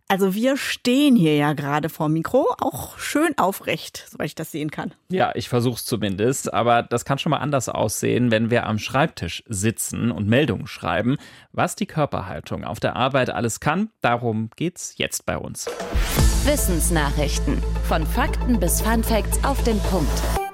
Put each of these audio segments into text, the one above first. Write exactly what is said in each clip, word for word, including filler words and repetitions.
Also wir stehen hier ja gerade vorm Mikro, auch schön aufrecht, soweit ich das sehen kann. Ja, ich versuch's zumindest, aber das kann schon mal anders aussehen, wenn wir am Schreibtisch sitzen und Meldungen schreiben. Was die Körperhaltung auf der Arbeit alles kann, darum geht's jetzt bei uns. Wissensnachrichten. Von Fakten bis Funfacts auf den Punkt.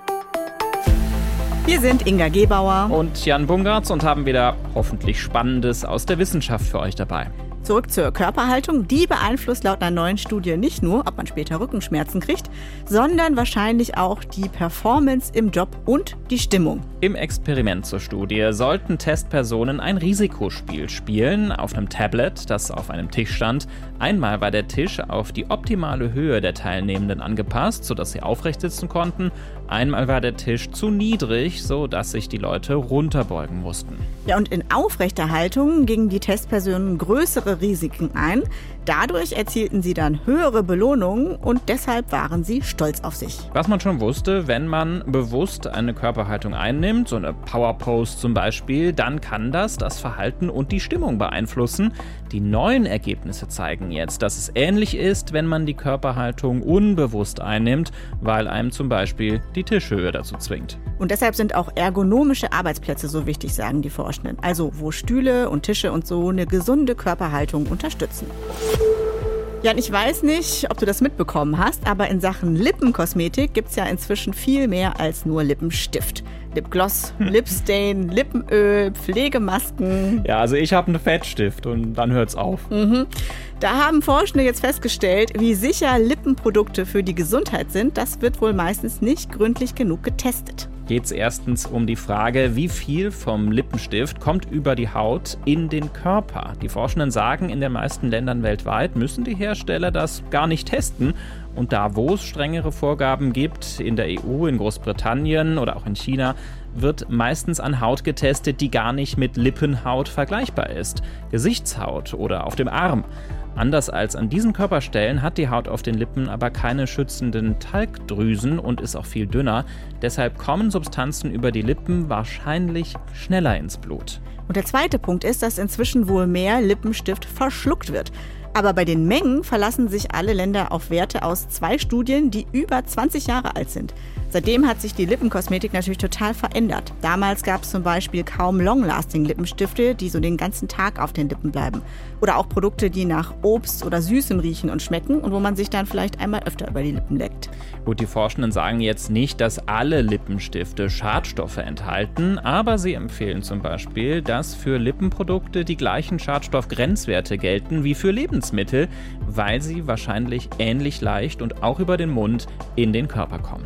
Wir sind Inga Gebauer und Jan Bungartz und haben wieder hoffentlich Spannendes aus der Wissenschaft für euch dabei. Zurück zur Körperhaltung. Die beeinflusst laut einer neuen Studie nicht nur, ob man später Rückenschmerzen kriegt, sondern wahrscheinlich auch die Performance im Job und die Stimmung. Im Experiment zur Studie sollten Testpersonen ein Risikospiel spielen auf einem Tablet, das auf einem Tisch stand. Einmal war der Tisch auf die optimale Höhe der Teilnehmenden angepasst, sodass sie aufrecht sitzen konnten. Einmal war der Tisch zu niedrig, sodass sich die Leute runterbeugen mussten. Ja, und in aufrechter Haltung gingen die Testpersonen größere Risiken ein. Dadurch erzielten sie dann höhere Belohnungen und deshalb waren sie stolz auf sich. Was man schon wusste, wenn man bewusst eine Körperhaltung einnimmt, so eine Powerpose zum Beispiel, dann kann das das Verhalten und die Stimmung beeinflussen. Die neuen Ergebnisse zeigen jetzt, dass es ähnlich ist, wenn man die Körperhaltung unbewusst einnimmt, weil einem zum Beispiel die Tischhöhe dazu zwingt. Und deshalb sind auch ergonomische Arbeitsplätze so wichtig, sagen die Forschenden. Also wo Stühle und Tische und so eine gesunde Körperhaltung unterstützen. Jan, ich weiß nicht, ob du das mitbekommen hast, aber in Sachen Lippenkosmetik gibt es ja inzwischen viel mehr als nur Lippenstift. Lipgloss, Lipstain, Lippenöl, Pflegemasken. Ja, also ich habe einen Fettstift und dann hört's auf. Mhm. Da haben Forschende jetzt festgestellt, wie sicher Lippenprodukte für die Gesundheit sind. Das wird wohl meistens nicht gründlich genug getestet. Geht es erstens um die Frage, wie viel vom Lippenstift kommt über die Haut in den Körper. Die Forschenden sagen, in den meisten Ländern weltweit müssen die Hersteller das gar nicht testen. Und da, wo es strengere Vorgaben gibt, in der E U, in Großbritannien oder auch in China, wird meistens an Haut getestet, die gar nicht mit Lippenhaut vergleichbar ist. Gesichtshaut oder auf dem Arm. Anders als an diesen Körperstellen hat die Haut auf den Lippen aber keine schützenden Talgdrüsen und ist auch viel dünner. Deshalb kommen Substanzen über die Lippen wahrscheinlich schneller ins Blut. Und der zweite Punkt ist, dass inzwischen wohl mehr Lippenstift verschluckt wird. Aber bei den Mengen verlassen sich alle Länder auf Werte aus zwei Studien, die über zwanzig Jahre alt sind. Seitdem hat sich die Lippenkosmetik natürlich total verändert. Damals gab es zum Beispiel kaum Long-Lasting-Lippensstifte, die so den ganzen Tag auf den Lippen bleiben. Oder auch Produkte, die nach Obst oder Süßem riechen und schmecken und wo man sich dann vielleicht einmal öfter über die Lippen leckt. Gut, die Forschenden sagen jetzt nicht, dass alle Lippenstifte Schadstoffe enthalten, aber sie empfehlen zum Beispiel, dass für Lippenprodukte die gleichen Schadstoffgrenzwerte gelten wie für Lebensmittel, weil sie wahrscheinlich ähnlich leicht und auch über den Mund in den Körper kommen.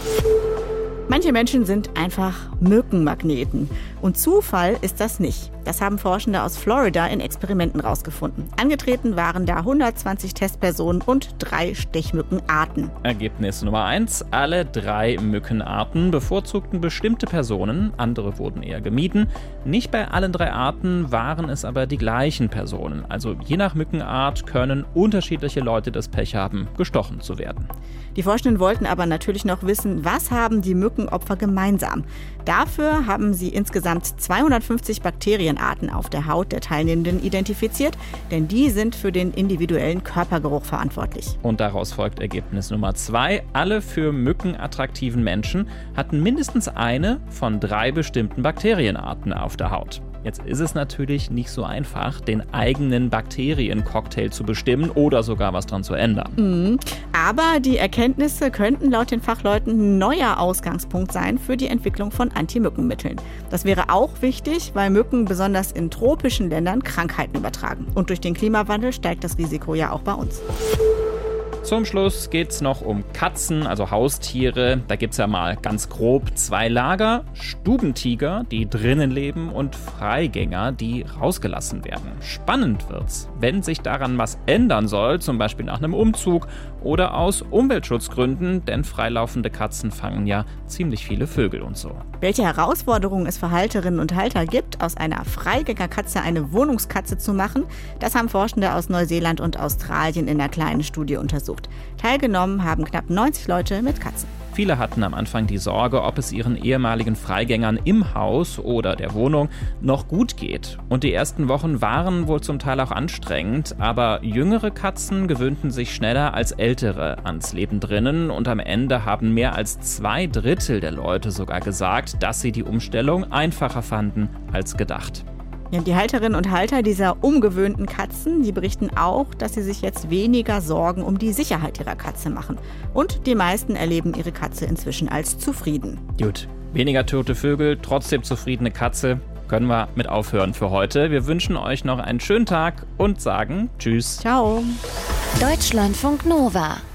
Manche Menschen sind einfach Mückenmagneten. Und Zufall ist das nicht. Das haben Forschende aus Florida in Experimenten rausgefunden. Angetreten waren da hundertzwanzig Testpersonen und drei Stechmückenarten. Ergebnis Nummer eins. Alle drei Mückenarten bevorzugten bestimmte Personen, andere wurden eher gemieden. Nicht bei allen drei Arten waren es aber die gleichen Personen. Also je nach Mückenart können unterschiedliche Leute das Pech haben, gestochen zu werden. Die Forschenden wollten aber natürlich noch wissen, was haben die Mückenopfer gemeinsam. Dafür haben sie insgesamt zweihundertfünfzig Bakterienarten auf der Haut der Teilnehmenden identifiziert, denn die sind für den individuellen Körpergeruch verantwortlich. Und daraus folgt Ergebnis Nummer zwei. Alle für Mücken attraktiven Menschen hatten mindestens eine von drei bestimmten Bakterienarten auf der Haut. Jetzt ist es natürlich nicht so einfach, den eigenen Bakteriencocktail zu bestimmen oder sogar was dran zu ändern. Mhm. Aber die Erkenntnisse könnten laut den Fachleuten ein neuer Ausgangspunkt sein für die Entwicklung von Anti-Mückenmitteln. Das wäre auch wichtig, weil Mücken besonders in tropischen Ländern Krankheiten übertragen. Und durch den Klimawandel steigt das Risiko ja auch bei uns. Zum Schluss geht es noch um Katzen, also Haustiere. Da gibt es ja mal ganz grob zwei Lager. Stubentiger, die drinnen leben, und Freigänger, die rausgelassen werden. Spannend wird's, wenn sich daran was ändern soll, zum Beispiel nach einem Umzug oder aus Umweltschutzgründen, denn freilaufende Katzen fangen ja ziemlich viele Vögel und so. Welche Herausforderungen es für Halterinnen und Halter gibt, aus einer Freigängerkatze eine Wohnungskatze zu machen, das haben Forschende aus Neuseeland und Australien in einer kleinen Studie untersucht. Teilgenommen haben knapp neunzig Leute mit Katzen. Viele hatten am Anfang die Sorge, ob es ihren ehemaligen Freigängern im Haus oder der Wohnung noch gut geht. Und die ersten Wochen waren wohl zum Teil auch anstrengend, aber jüngere Katzen gewöhnten sich schneller als ältere ans Leben drinnen und am Ende haben mehr als zwei Drittel der Leute sogar gesagt, dass sie die Umstellung einfacher fanden als gedacht. Ja, die Halterinnen und Halter dieser umgewöhnten Katzen, die berichten auch, dass sie sich jetzt weniger Sorgen um die Sicherheit ihrer Katze machen. Und die meisten erleben ihre Katze inzwischen als zufrieden. Gut, weniger tote Vögel, trotzdem zufriedene Katze. Können wir mit aufhören für heute. Wir wünschen euch noch einen schönen Tag und sagen Tschüss. Ciao. Deutschlandfunk Nova.